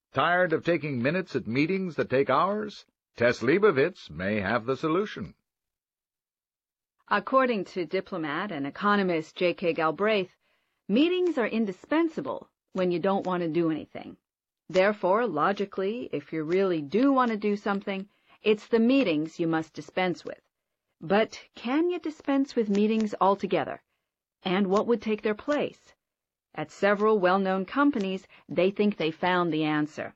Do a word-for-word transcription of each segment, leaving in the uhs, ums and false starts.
Tired of taking minutes at meetings that take hours? Tess Leibovitz may have the solution. According to diplomat and economist J K Galbraith, meetings are indispensable when you don't want to do anything. Therefore, logically, if you really do want to do something, it's the meetings you must dispense with. But can you dispense with meetings altogether? And what would take their place? At several well-known companies, they think they found the answer.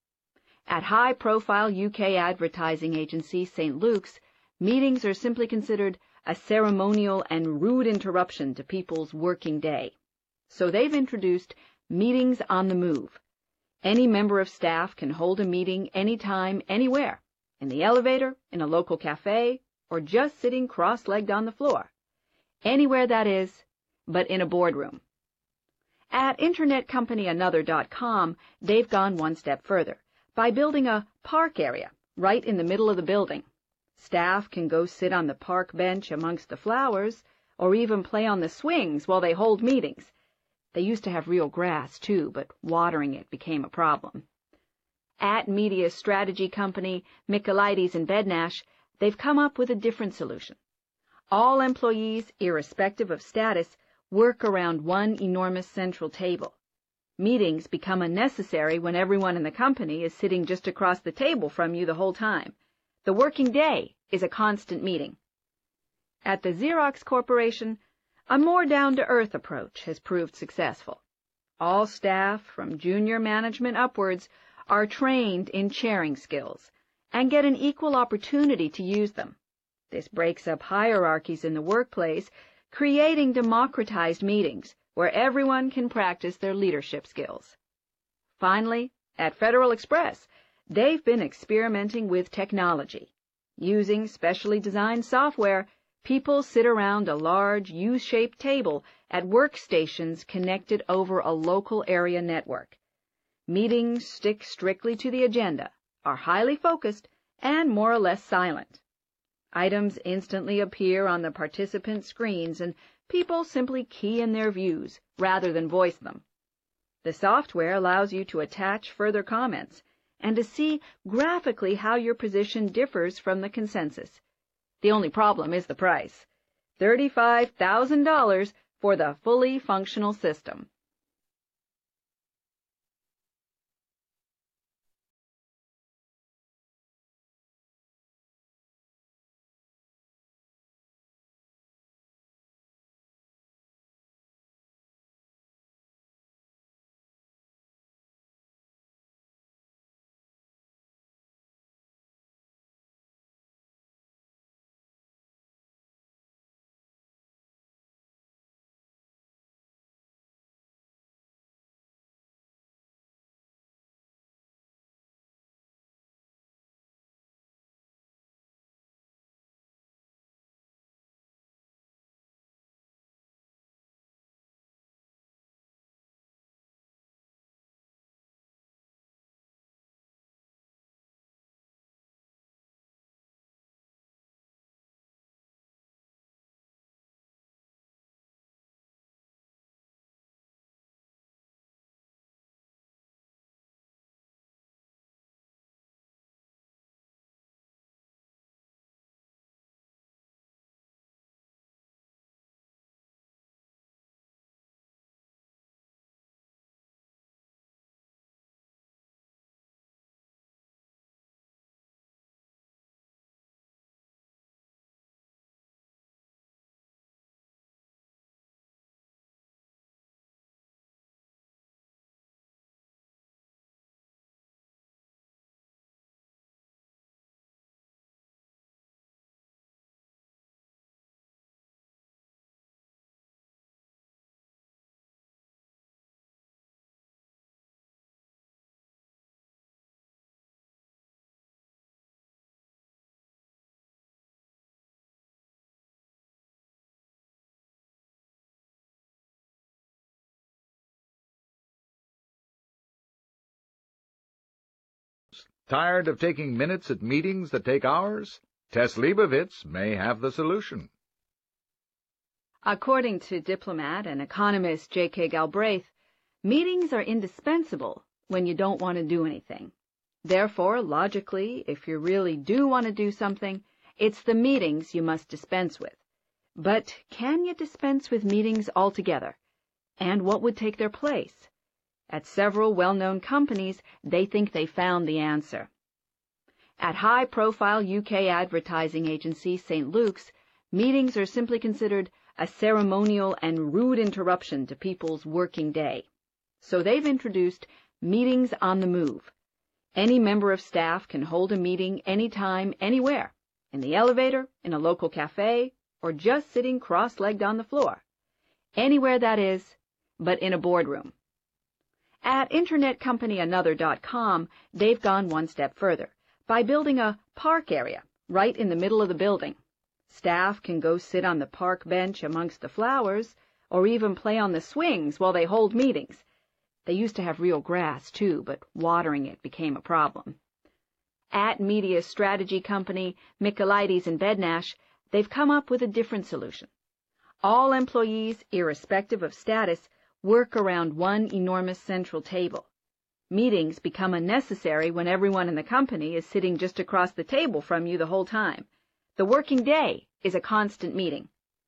At high-profile U K advertising agency Saint Luke's, meetings are simply considered a ceremonial and rude interruption to people's working day. So they've introduced meetings on the move. Any member of staff can hold a meeting anytime, anywhere, in the elevator, in a local cafe, or just sitting cross-legged on the floor. Anywhere, that is, but in a boardroom. At internet company another dot com, they've gone one step further by building a park area right in the middle of the building. Staff can go sit on the park bench amongst the flowers, or even play on the swings while they hold meetings. They used to have real grass, too, but watering it became a problem. At media strategy company Michaelides and Bednash, they've come up with a different solution. All employees, irrespective of status, work around one enormous central table. Meetings become unnecessary when everyone in the company is sitting just across the table from you the whole time. The working day is a constant meeting. At the Xerox Corporation, a more down-to-earth approach has proved successful. All staff, from junior management upwards, are trained in chairing skills and get an equal opportunity to use them. This breaks up hierarchies in the workplace, creating democratized meetings where everyone can practice their leadership skills. Finally, at Federal Express, they've been experimenting with technology. Using specially designed software, people sit around a large U-shaped table at workstations connected over a local area network. Meetings stick strictly to the agenda, are highly focused, and more or less silent. Items instantly appear on the participant screens, and people simply key in their views rather than voice them. The software allows you to attach further comments and to see graphically how your position differs from the consensus. The only problem is the price. thirty-five thousand dollars for the fully functional system. Tired of taking minutes at meetings that take hours? Tess Leibovitz may have the solution. According to diplomat and economist J K Galbraith, meetings are indispensable when you don't want to do anything. Therefore, logically, if you really do want to do something, it's the meetings you must dispense with. But can you dispense with meetings altogether? And what would take their place? At several well-known companies, they think they found the answer. At high-profile U K advertising agency Saint Luke's, meetings are simply considered a ceremonial and rude interruption to people's working day. So they've introduced meetings on the move. Any member of staff can hold a meeting anytime, anywhere, in the elevator, in a local cafe, or just sitting cross-legged on the floor. Anywhere, that is, but in a boardroom. At internet company another dot com, they've gone one step further by building a park area right in the middle of the building. Staff can go sit on the park bench amongst the flowers, or even play on the swings while they hold meetings. They used to have real grass, too, but watering it became a problem. At media strategy company Michaelides and Bednash, they've come up with a different solution. All employees, irrespective of status, work around one enormous central table. Meetings become unnecessary when everyone in the company is sitting just across the table from you the whole time. The working day is a constant meeting.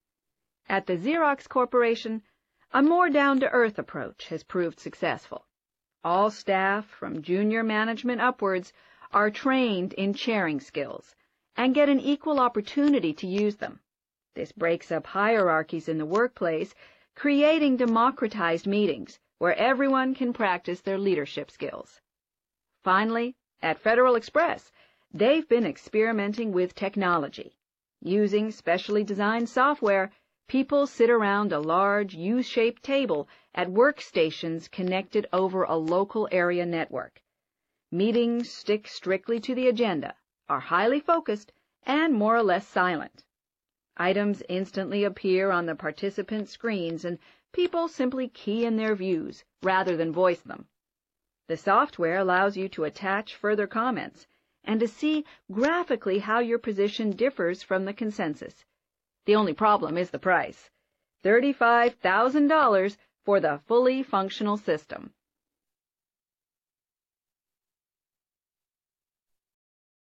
At the Xerox Corporation, a more down-to-earth approach has proved successful. All staff, from junior management upwards, are trained in chairing skills and get an equal opportunity to use them. This breaks up hierarchies in the workplace, creating democratized meetings where everyone can practice their leadership skills. Finally, at Federal Express, they've been experimenting with technology. Using specially designed software, people sit around a large U-shaped table at workstations connected over a local area network. Meetings stick strictly to the agenda, are highly focused, and more or less silent. Items instantly appear on the participant screens, and people simply key in their views rather than voice them. The software allows you to attach further comments and to see graphically how your position differs from the consensus. The only problem is the price, thirty-five thousand dollars for the fully functional system.